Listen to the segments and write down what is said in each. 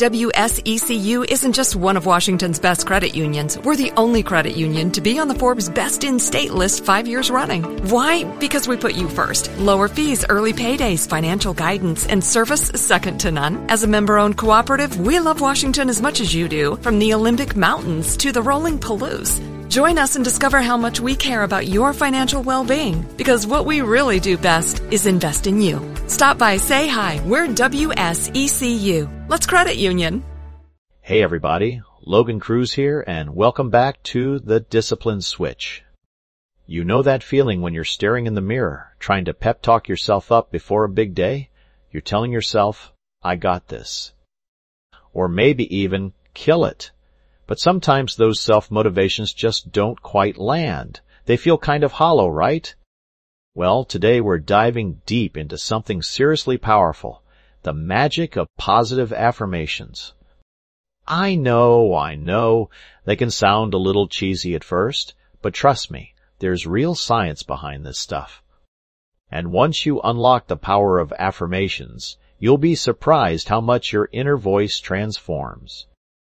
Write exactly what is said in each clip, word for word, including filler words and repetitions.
W S E C U isn't just one of Washington's best credit unions. We're the only credit union to be on the Forbes Best in State list five years running. Why? Because we put you first. Lower fees, early paydays, financial guidance, and service second to none. As a member-owned cooperative, we love Washington as much as you do, from the Olympic Mountains to the rolling Palouse. Join us and discover how much we care about your financial well-being, because what we really do best is invest in you. Stop by, say hi. We're W S E C U. Let's credit union. Hey everybody, Logan Cruz here, and welcome back to The Discipline Switch. You know that feeling when you're staring in the mirror, trying to pep talk yourself up before a big day? You're telling yourself, I got this. Or maybe even, kill it. But sometimes those self-motivations just don't quite land. They feel kind of hollow, right? Well, today we're diving deep into something seriously powerful, the magic of positive affirmations. I know, I know, they can sound a little cheesy at first, but trust me, there's real science behind this stuff. And once you unlock the power of affirmations, you'll be surprised how much your inner voice transforms.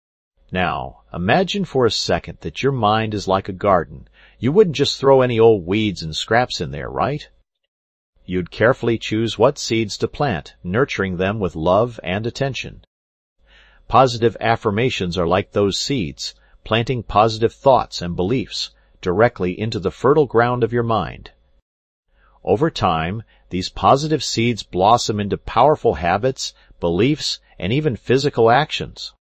Now, imagine for a second that your mind is like a garden. You wouldn't just throw any old weeds and scraps in there, right? You'd carefully choose what seeds to plant, nurturing them with love and attention. Positive affirmations are like those seeds, planting positive thoughts and beliefs directly into the fertile ground of your mind. Over time, these positive seeds blossom into powerful habits, beliefs, and even physical actions.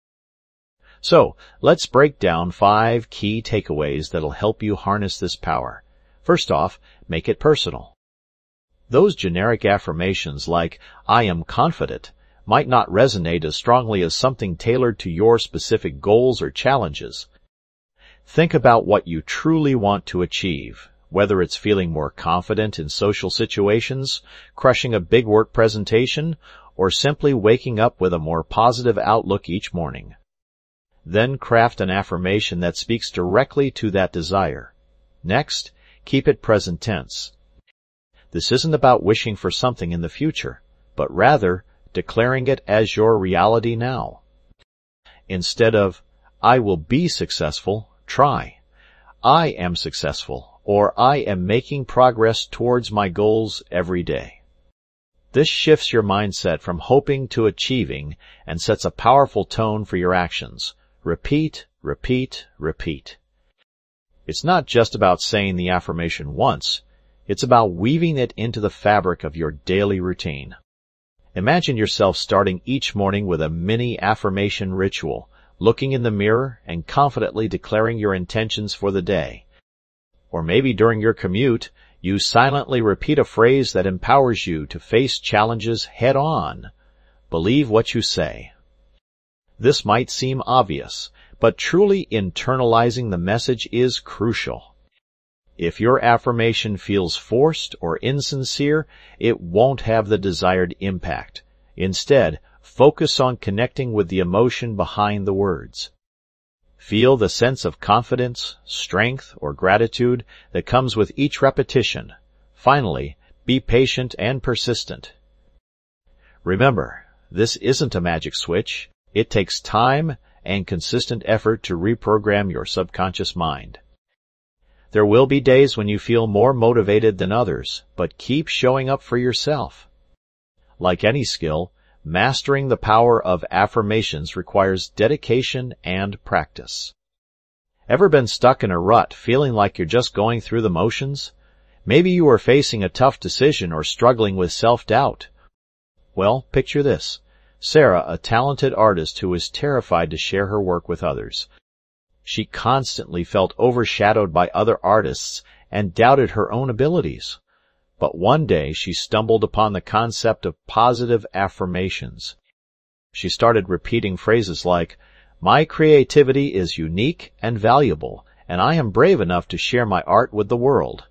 So, let's break down five key takeaways that'll help you harness this power. First off, make it personal. Those generic affirmations like, I am confident, might not resonate as strongly as something tailored to your specific goals or challenges. Think about what you truly want to achieve, whether it's feeling more confident in social situations, crushing a big work presentation, or simply waking up with a more positive outlook each morning. Then craft an affirmation that speaks directly to that desire. Next, keep it present tense. This isn't about wishing for something in the future, but rather declaring it as your reality now. Instead of, I will be successful, try, I am successful, or I am making progress towards my goals every day. This shifts your mindset from hoping to achieving and sets a powerful tone for your actions. Repeat, repeat, repeat. It's not just about saying the affirmation once. It's about weaving it into the fabric of your daily routine. Imagine yourself starting each morning with a mini affirmation ritual, looking in the mirror and confidently declaring your intentions for the day. Or maybe during your commute, you silently repeat a phrase that empowers you to face challenges head on. Believe what you say. This might seem obvious, but truly internalizing the message is crucial. If your affirmation feels forced or insincere, it won't have the desired impact. Instead, focus on connecting with the emotion behind the words. Feel the sense of confidence, strength, or gratitude that comes with each repetition. Finally, be patient and persistent. Remember, this isn't a magic switch. It takes time and consistent effort to reprogram your subconscious mind. There will be days when you feel more motivated than others, but keep showing up for yourself. Like any skill, mastering the power of affirmations requires dedication and practice. Ever been stuck in a rut, feeling like you're just going through the motions? Maybe you are facing a tough decision or struggling with self-doubt. Well, picture this. Sarah, a talented artist who was terrified to share her work with others. She constantly felt overshadowed by other artists and doubted her own abilities. But one day she stumbled upon the concept of positive affirmations. She started repeating phrases like, My creativity is unique and valuable, and I am brave enough to share my art with the world.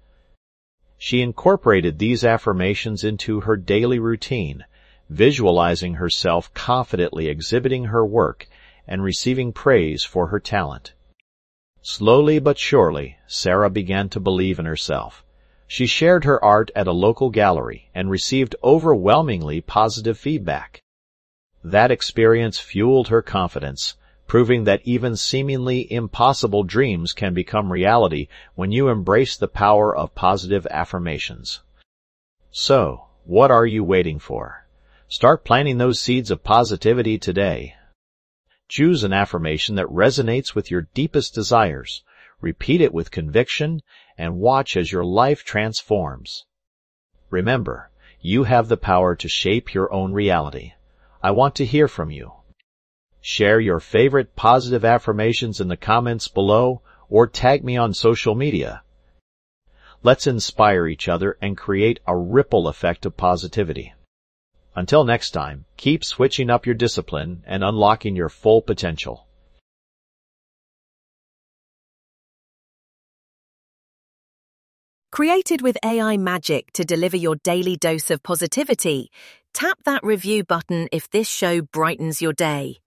She incorporated these affirmations into her daily routine, visualizing herself confidently exhibiting her work and receiving praise for her talent. Slowly but surely, Sarah began to believe in herself. She shared her art at a local gallery and received overwhelmingly positive feedback. That experience fueled her confidence, proving that even seemingly impossible dreams can become reality when you embrace the power of positive affirmations. So, what are you waiting for? Start planting those seeds of positivity today. Choose an affirmation that resonates with your deepest desires, repeat it with conviction, and watch as your life transforms. Remember, you have the power to shape your own reality. I want to hear from you. Share your favorite positive affirmations in the comments below or tag me on social media. Let's inspire each other and create a ripple effect of positivity. Until next time, keep switching up your discipline and unlocking your full potential. Created with A I magic to deliver your daily dose of positivity, tap that review button if this show brightens your day.